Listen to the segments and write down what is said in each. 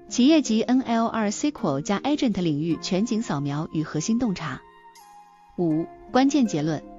企业级 NLR SQL 加 Agent 领域全景扫描与核心洞察。5. 关键结论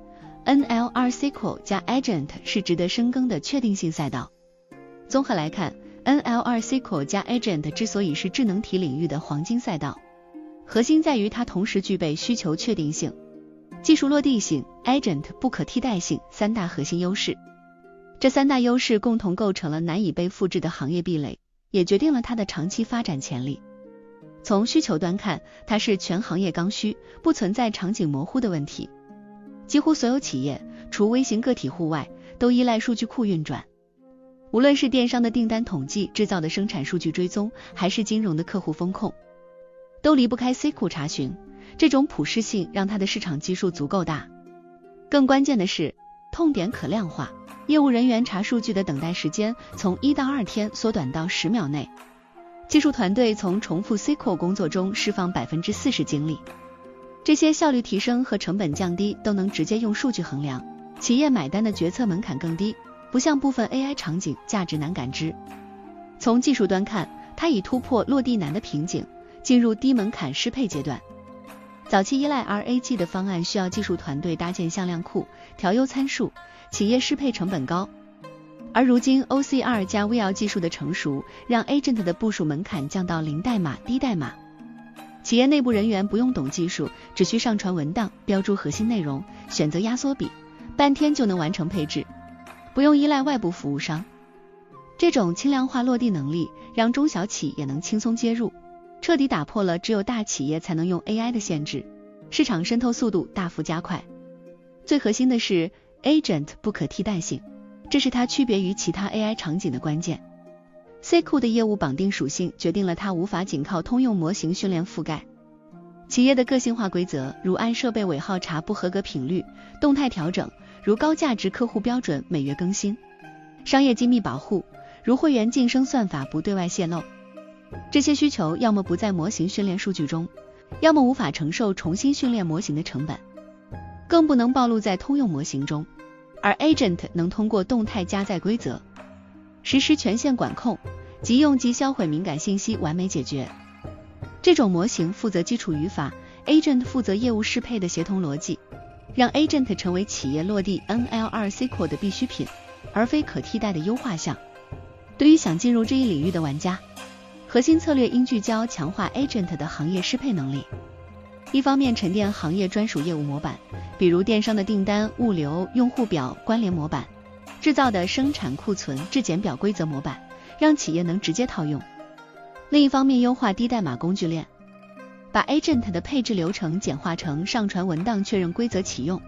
NLR SQL 加 Agent 是值得深耕的确定性赛道。综合来看， NLR SQL 加 Agent 之所以是智能体领域的黄金赛道，核心在于它同时具备需求确定性、技术落地性、Agent 不可替代性三大核心优势。这三大优势共同构成了难以被复制的行业壁垒，也决定了它的长期发展潜力。从需求端看，它是全行业刚需，不存在场景模糊的问题。几乎所有企业，除微型个体户外，都依赖数据库运转。无论是电商的订单统计、制造的生产数据追踪，还是金融的客户风控，都离不开 SQL 查询。这种普适性让它的市场基数足够大。更关键的是，痛点可量化，业务人员查数据的等待时间从1到2天缩短到10秒内。技术团队从重复 SQL 工作中释放 40% 精力。这些效率提升和成本降低都能直接用数据衡量，企业买单的决策门槛更低，不像部分 AI 场景价值难感知。从技术端看，它已突破落地难的瓶颈，进入低门槛适配阶段。早期依赖 RAG 的方案需要技术团队搭建向量库、调优参数，企业适配成本高。而如今 OCR 加 VR 技术的成熟，让 Agent 的部署门槛降到零代码、低代码。企业内部人员不用懂技术，只需上传文档、标注核心内容、选择压缩比，半天就能完成配置，不用依赖外部服务商。这种轻量化落地能力，让中小企也能轻松接入，彻底打破了只有大企业才能用 AI 的限制，市场渗透速度大幅加快。最核心的是 Agent 不可替代性，这是它区别于其他 AI 场景的关键。SQL 的业务绑定属性决定了它无法仅靠通用模型训练覆盖。企业的个性化规则，如按设备尾号查不合格频率，动态调整，如高价值客户标准每月更新；商业机密保护，如会员晋升算法不对外泄露。这些需求要么不在模型训练数据中，要么无法承受重新训练模型的成本，更不能暴露在通用模型中。而 Agent 能通过动态加载规则，实时权限管控，即用即销毁敏感信息完美解决。这种模型负责基础语法， Agent 负责业务适配的协同逻辑，让 Agent 成为企业落地 NLR SQL 的必需品，而非可替代的优化项。对于想进入这一领域的玩家，核心策略应聚焦强化 Agent 的行业适配能力。一方面沉淀行业专属业务模板，比如电商的订单、物流、用户表关联模板，制造的生产库存质检表规则模板，让企业能直接套用。另一方面优化低代码工具链，把 Agent 的配置流程简化成上传文档确认规则启用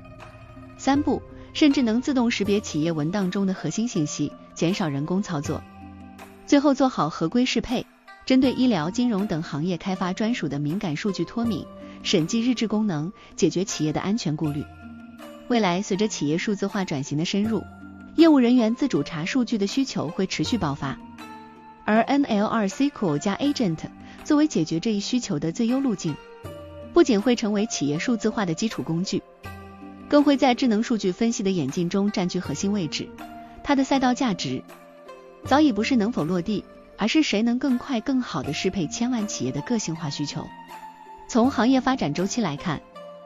3步，甚至能自动识别企业文档中的核心信息，减少人工操作。最后做好合规适配，针对医疗、金融等行业开发专属的敏感数据脱敏、审计日志功能，解决企业的安全顾虑。未来随着企业数字化转型的深入，业务人员自主查数据的需求会持续爆发，而 NLR SQL 加 Agent 作为解决这一需求的最优路径，不仅会成为企业数字化的基础工具，更会在智能数据分析的演进中占据核心位置。它的赛道价值早已不是能否落地，而是谁能更快更好地适配千万企业的个性化需求。从行业发展周期来看，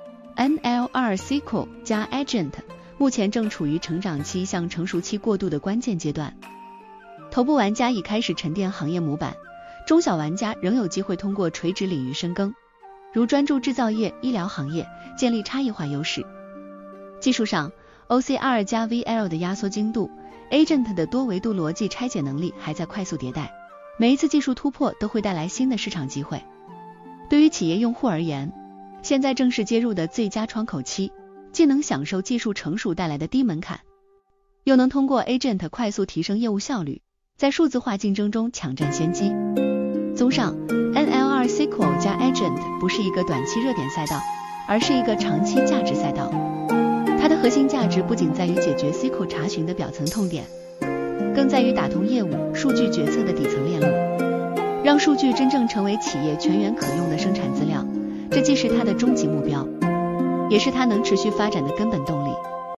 NLR SQL 加 Agent 目前正处于成长期向成熟期过渡的关键阶段。头部玩家已开始沉淀行业模板，中小玩家仍有机会通过垂直领域深耕，如专注制造业、医疗行业，建立差异化优势。技术上， OCR 加 VL 的压缩精度， Agent 的多维度逻辑拆解能力还在快速迭代，每一次技术突破都会带来新的市场机会。对于企业用户而言，现在正是接入的最佳窗口期，既能享受技术成熟带来的低门槛，又能通过 Agent 快速提升业务效率，在数字化竞争中抢占先机。综上， NLR SQL 加 Agent 不是一个短期热点赛道，而是一个长期价值赛道。它的核心价值不仅在于解决 SQL 查询的表层痛点，更在于打通业务、数据决策的底层链路，让数据真正成为企业全员可用的生产资料。这既是它的终极目标，也是它能持续发展的根本动力。